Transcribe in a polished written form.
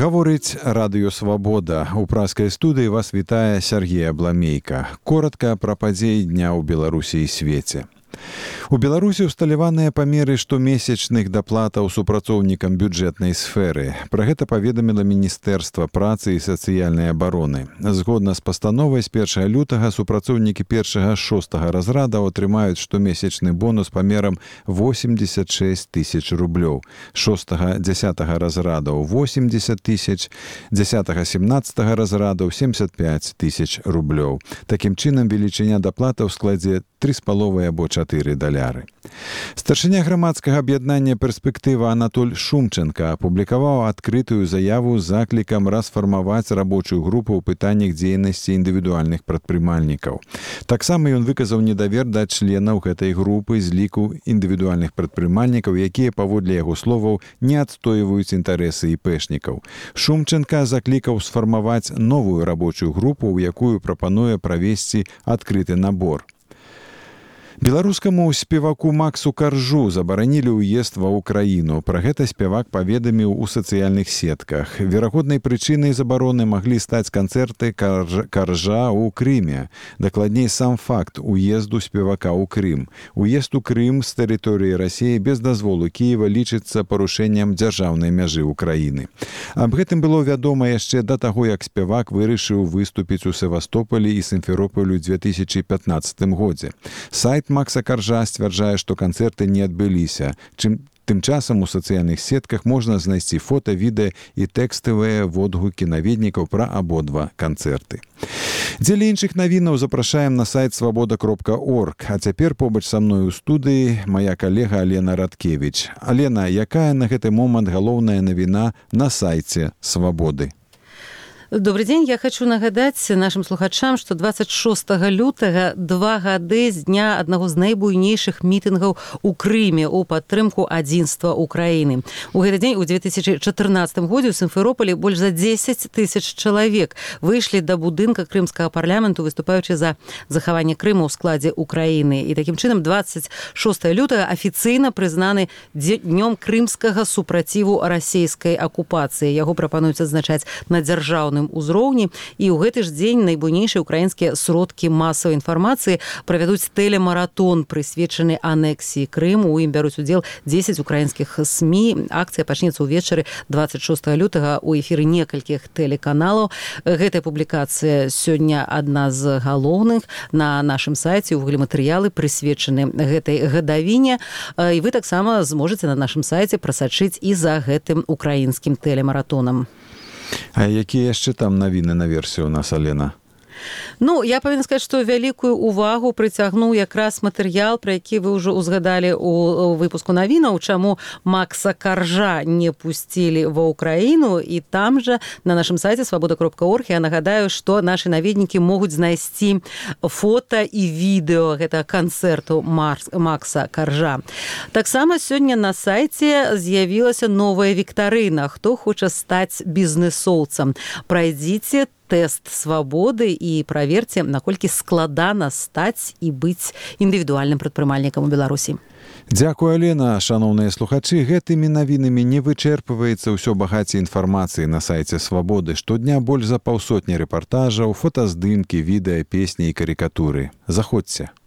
Гаворыць радыё «Свабода». У праскай студыі вас вітае Сергей Абламейка. Коротка пра падзеі дня ў Беларусі і свеце. У Беларусі усталяваныя памеры штомесячных даплатаў супрацоўнікам бюджэтнай сферы. Пра гэта паведаміла Міністэрства працы і сацыяльнай абароны. Згодна з пастановай, з 1 лютага супрацоўнікі 1-6 разрадаў атрымаюць штомесячны бонус памерам 86 тысяч рублёў, 6-10 разрадаў 80 тысяч, 10-17 разрадаў 75 тысяч рублёў. Такім чынам, велічыня даплатаў складзе 3,5 або 4 даляры. Старшыня грамадскага аб'яднання «Перспектыва» Анатоль Шумченко апублікаваў адкрытую заяву з заклікам расфармаваць рабочую групу ў пытаннях дзейнасці індывідуальных прадпрымальнікаў. Таксама ён выказаў недавер да членаў гэтай групы з ліку індывідуальных прадпрымальнікаў, якія, паводле яго словаў, не адстойваюць інтарэсы іпэшнікаў. Шумченко заклікаў сфармаваць новую рабочую групу, у якую прапануе правесці адкрыты набор. Беларускаму спеваку Максу Каржу забаранілі ўезд ва ўкраіну. Пра гэта спевак паведаміў у сацыяльных сетках. Верагоднай прычынай забароны маглі стаць канцэрты Каржа ў Крыме. Дакладней, сам факт уезду спевака ў Крым. Уезд у Крым з тэрыторыі Расіі без дазволу Кіева лічыцца парушэннем дзяржаўнай мяжы ўкраіны. Аб гэтым было вядома яшчэ да таго, як спевак вырашыў выступіць у Севастополі і Сімферополі ў 2015 годзе. Сайт Макса Каржа сцвярджае, што канцэрты не адбыліся. Тым часам у сацыяльных сетках можна знайсці фота, відэа і тэкставыя водгукі наведнікаў пра абодва канцэрты. Дзеля іншых навінаў запрашаем на сайт свабода.орг. А цяпер побач са мной у студыі мая калега Алена Радкевіч. Алена, якая на гэты момант галоўная навіна на сайце «Свабоды»? Добрый день. Я хочу нагадаць нашим слухачам, што 26 лютага 2 гады з дня аднаго з найбуйнейшых мітынгаў у Крыме у падтрымку адзінства Украіны. У гэты дзень у 2014 годзе ў Сімферополі больш за 10 тысяч чалавек выйшлі да будынка крымскага парламенту, выступаючы за захаванне Крыма ў складзе Украіны. І такім чынам 26 лютага афіцыйна прызнаны днём крымскага супраціву расійскай акупацыі. Яго прапануюць адзначаць на дзяржаўным узроўні, і ў гэты ж дзень найбуйнейшыя украінскія сродкі масавай інфармацыі правядуць тэлемаратон, прысвечаны анексіі Крыму. У ім бяруць удзел 10 украінскіх СМІ. Акцыя пачнецца ўвечары 26 лютага ў эфіры некалькіх тэлеканалаў. Гэтая публікацыя сёння адна з галоўных на нашым сайце. Увогуле матэрыялы прысвечаны гэтай гадавіне. І вы таксама зможаце на нашым сайце прасачыць і за гэтым украінскім тэлемаратонам. А якія яшчэ там навіны на версію у нас, Алена? Ну, я павінна сказаць, што вялікую увагу прыцягнуў якраз матэрыял, пра які вы ўжо узгадалі у выпуску навінаў, чаму Макса Каржа не пусцілі ва ўкраіну. І там жа на нашым сайце свабода.орг я нагадаю, што нашы наведнікі могуць знайсці фота і відэо гэтага канцэрту Макса Каржа. Таксама сёння на сайце з'явілася новая віктарына. Хто хоча стаць бізнесоўцам? Прайдзіце тэст свабоды і праверце, наколькі складана стаць і быць індывідуальным прадпрымальнікам у Беларусі. Дзякуй, Алена. Шаноўныя слухачы, гэтымі навінамі не вычэрпваецца ўсё багацце інфармацыі на сайце «Свабоды». Штодня больш за 150 рэпартажаў, фотаздымкі, відэа, песні і карыкатуры. Заходзьце.